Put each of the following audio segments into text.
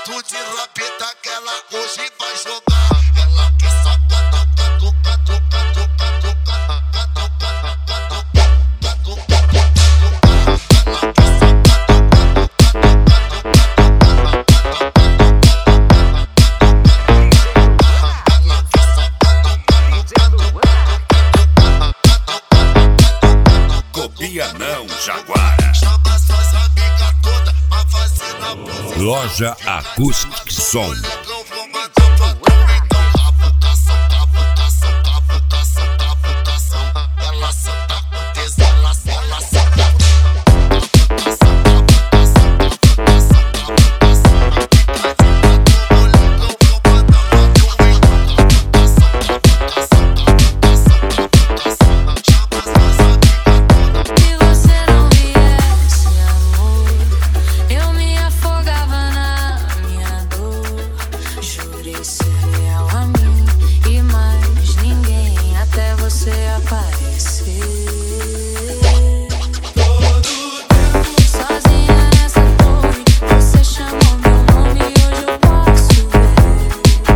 foto de rapeta que ela hoje vai jogar. Ela quer sacar da catuca, tuca, tuca, tuca, Copia não, Jaguara. chama suas amigas todas pra fazer na posição. Loja Acoustic Som. Negão, vou mandar pra tu então. Cavucação, cavucação, cavucação, cavucação. Ela senta com tesão, ela senta. Cavucação, cavucação, cavucação, cavucação. Picadinha do molecão, vou mandar pra tu então. Cavucação, cavucação, cavucação, cavucação. Chama suas amigas todas. Se você não viesse, amor, eu me afogava na minha dor. Jurei ser leal a mim e mais ninguém até você aparecer. Sozinha nessa torre, você chamou meu nome e hoje eu posso ver.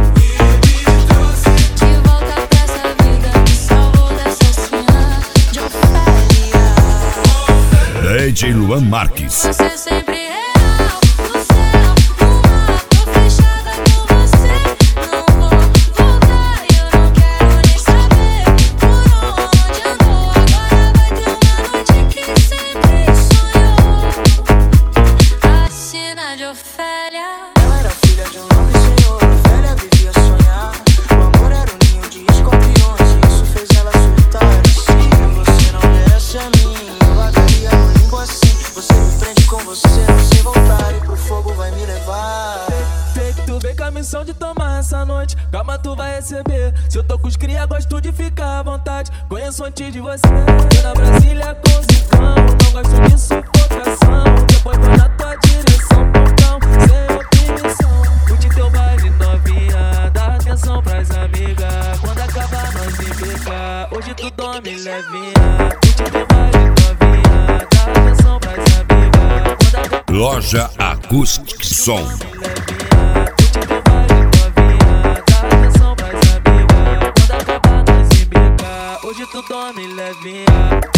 De volta pra essa vida, me salvou dessa cena de Ofélia. DJ Luan Marques. Você sempre real, no céu, no mar, tô fechada com você. Não vou voltar e eu não quero nem saber por onde andou. Agora vai ter uma noite que sempre sonhou. A cena de Ofélia. Ela era filha de um nobre senhor, Ofélia vivia a sonhar. O amor era um ninho de escorpiões e isso fez ela surtar. E se você não viesse a mim, eu vagaria no limbo assim. Você me prende com você, não sei voltar e pro fogo vai me levar. Sei que tu vem com a missão de tomar essa noite. Calma, tu vai receber. Se eu tô com os cria, gosto de ficar à vontade. Conheço antes de você. Tô na Brasília com zicão. Não gosto de sufocação. Depois vou na tua direção, portão, sem opinião. Curte teu baile novinha, dá atenção pras amigas. Quando acabar nós implica. Hoje tu dorme levinha. Curte teu baile novinha, dá atenção pras amigas. Quando acabar Loja Acoustic Som. levinha, curte teu baile novinha, dá atenção pras amigas. Quando acabar nós implica. Hoje tu dorme levinha.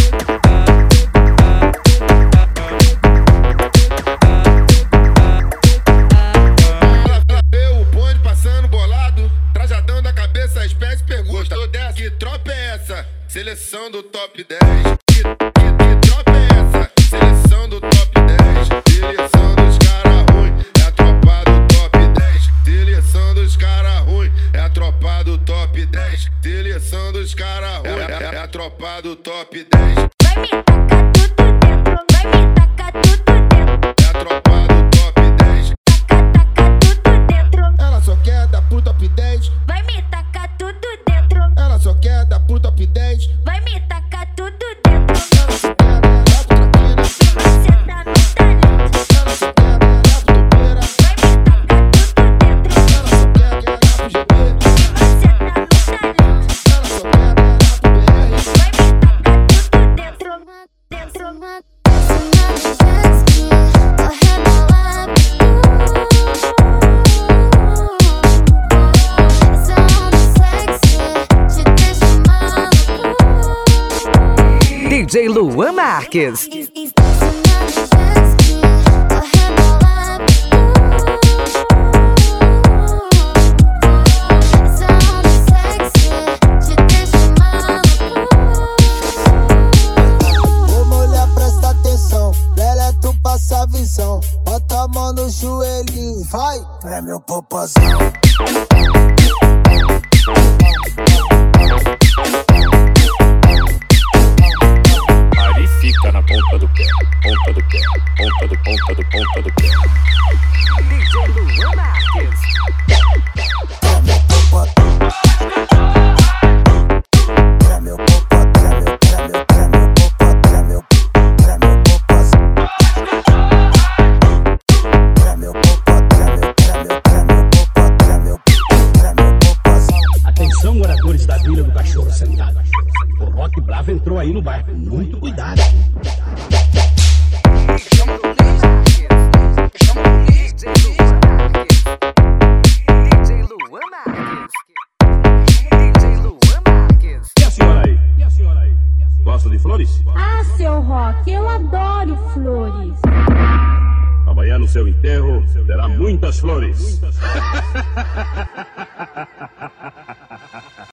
Ela vê o bonde passando bolado, trajadão da cabeça, as pés pergunta: gostou dessa? Que tropa é essa? Seleção do top 10. Que tropa é essa? Seleção do top 10. Seleção dos cara ruim, é a tropa do top 10. Seleção dos cara ruim, é a tropa do top 10. Seleção dos cara ruim, é a tropa do top 10. Vai me tacar tudo dentro, vai me tacar tudo dentro. É a tropa do top 10. Taca tudo dentro. Ela só quer dar pro top 10. Vai me tacar tudo dentro. Ela só quer dar pro top 10. Vai me tacar tudo dentro. Ela só quer dar pro tranquila. Você tá no talento. Ela só quer dar pro topeira. Vai me tacar tudo dentro. Ela só quer dar pro GP. Você tá no talento. Ela só quer dar pro BR. Vai me tacar tudo dentro. DJ Luan Marques. Ô mulher, presta atenção, velha, tu passa a visão. Bota a mão no joelhinho, vai, é meu popozão. Ari fica na ponta do pé, ponta do pé, ponta do ponta do pé. DJ Luan Marques. Atenção, moradores da Vila do Cachorro Sentado. O Rock Bravo entrou aí no bairro. Muito cuidado. Chama a polícia. Gosta de flores? Ah, seu Rock, eu adoro flores. Amanhã no seu enterro terá muitas flores.